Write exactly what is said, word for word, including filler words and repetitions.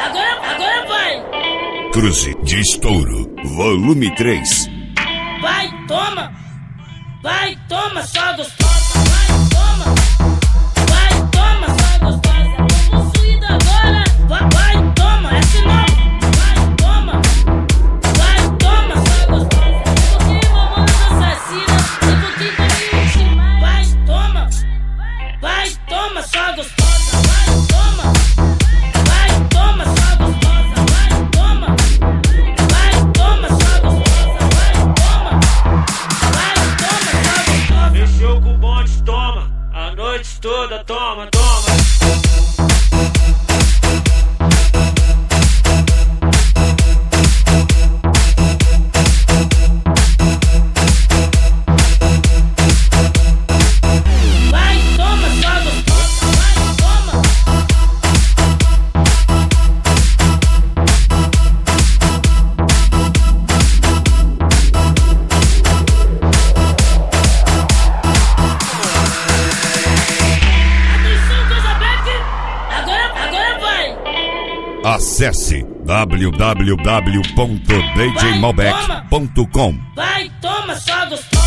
agora, agora vai. Cruze de Estouro, volume três. Vai, toma, vai, toma, só gostosa, vai, toma, vai, toma, só gostosa. Tô possuído agora, vai, vai, toma, é sinal, vai, toma, vai, toma, só gostosa. Porque mamãe assassina, tipo que tá me ultimar. Vai, toma, vai, toma, só gostosa, vai, toma, vai, toma, só gostosa, vai, toma, vai, toma, só gostosa, vai, toma, vai, toma, só gostosa. Mexeu com o bonde, toma, a noite toda, toma, toma. Vai, toma, só gostosa, vai, toma. Atenção, Casablanca, agora, agora vai. Acesse w w w ponto d j malbec ponto com. Vai, toma, só gostosa.